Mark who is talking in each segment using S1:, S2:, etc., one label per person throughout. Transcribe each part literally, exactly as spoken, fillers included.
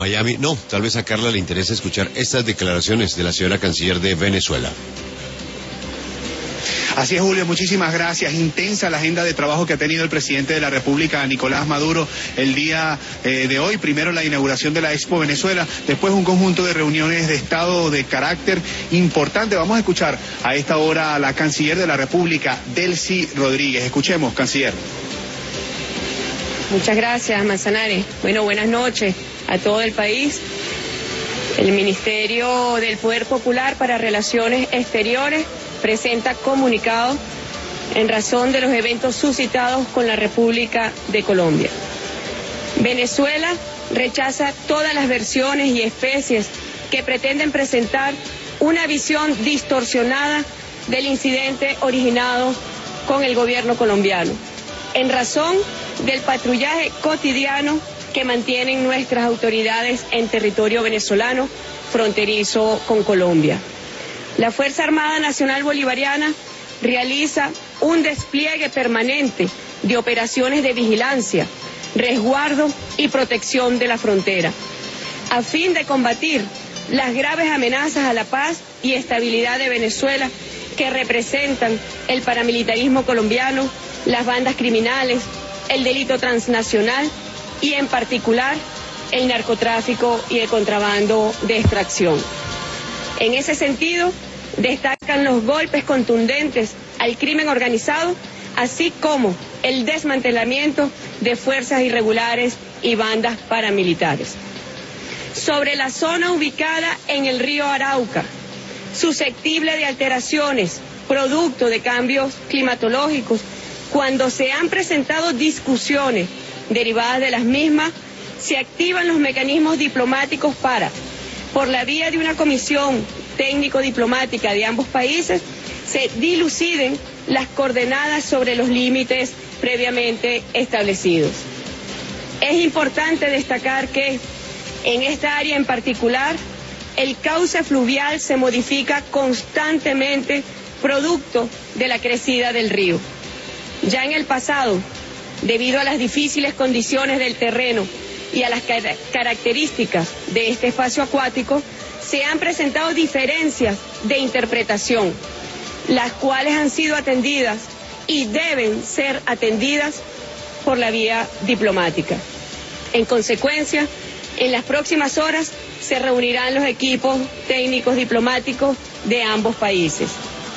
S1: Miami. No, tal vez a Carla le interesa escuchar estas declaraciones de la señora canciller de Venezuela.
S2: Así es, Julio, muchísimas gracias. Intensa la agenda de trabajo que ha tenido el presidente de la República, Nicolás Maduro, el día eh, de hoy. Primero la inauguración de la Expo Venezuela, después un conjunto de reuniones de Estado de carácter importante. Vamos a escuchar a esta hora a la canciller de la República, Delcy Rodríguez. Escuchemos, canciller.
S3: Muchas gracias, Manzanares. Bueno, buenas noches a todo el país. El Ministerio del Poder Popular para Relaciones Exteriores presenta comunicado en razón de los eventos suscitados con la República de Colombia. Venezuela rechaza todas las versiones y especies que pretenden presentar una visión distorsionada del incidente originado con el gobierno colombiano, en razón del patrullaje cotidiano que mantienen nuestras autoridades en territorio venezolano fronterizo con Colombia. La Fuerza Armada Nacional Bolivariana realiza un despliegue permanente de operaciones de vigilancia, resguardo y protección de la frontera, a fin de combatir las graves amenazas a la paz y estabilidad de Venezuela que representan el paramilitarismo colombiano, las bandas criminales, el delito transnacional y en particular el narcotráfico y el contrabando de extracción. En ese sentido, destacan los golpes contundentes al crimen organizado, así como el desmantelamiento de fuerzas irregulares y bandas paramilitares. Sobre la zona ubicada en el río Arauca, susceptible de alteraciones producto de cambios climatológicos, cuando se han presentado discusiones derivadas de las mismas, se activan los mecanismos diplomáticos para, por la vía de una comisión técnico-diplomática de ambos países, se diluciden las coordenadas sobre los límites previamente establecidos. Es importante destacar que en esta área en particular, el cauce fluvial se modifica constantemente producto de la crecida del río. Ya en el pasado, debido a las difíciles condiciones del terreno y a las car- características de este espacio acuático, se han presentado diferencias de interpretación, las cuales han sido atendidas y deben ser atendidas por la vía diplomática. En consecuencia, en las próximas horas se reunirán los equipos técnicos diplomáticos de ambos países.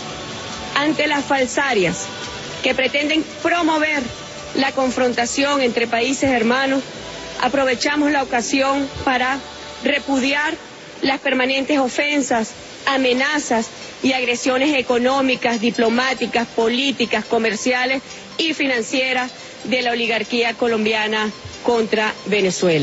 S3: Ante las falsarias que pretenden promover la confrontación entre países hermanos, aprovechamos la ocasión para repudiar las permanentes ofensas, amenazas y agresiones económicas, diplomáticas, políticas, comerciales y financieras de la oligarquía colombiana contra Venezuela.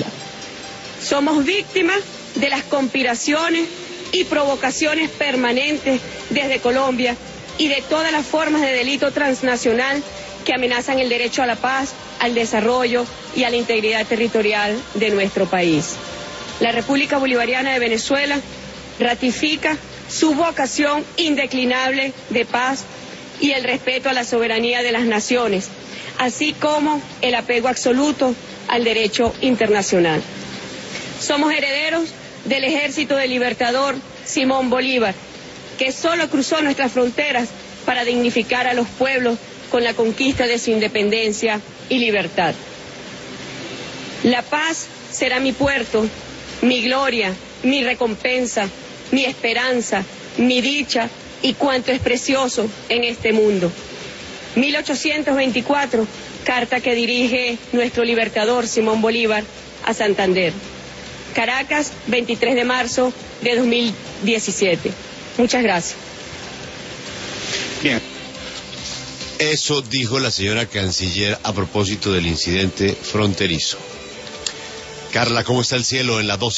S3: Somos víctimas de las conspiraciones y provocaciones permanentes desde Colombia y de todas las formas de delito transnacional que amenazan el derecho a la paz, al desarrollo y a la integridad territorial de nuestro país. La República Bolivariana de Venezuela ratifica su vocación indeclinable de paz y el respeto a la soberanía de las naciones, así como el apego absoluto al derecho internacional. Somos herederos del ejército del libertador Simón Bolívar, que solo cruzó nuestras fronteras para dignificar a los pueblos con la conquista de su independencia y libertad. La paz será mi puerto, mi gloria, mi recompensa, mi esperanza, mi dicha y cuanto es precioso en este mundo. mil ochocientos veinticuatro, carta que dirige nuestro libertador Simón Bolívar a Santander. Caracas, veintitrés de marzo de dos mil diecisiete. Muchas gracias.
S1: Bien. Eso dijo la señora canciller a propósito del incidente fronterizo. Carla, ¿cómo está el cielo en la doce?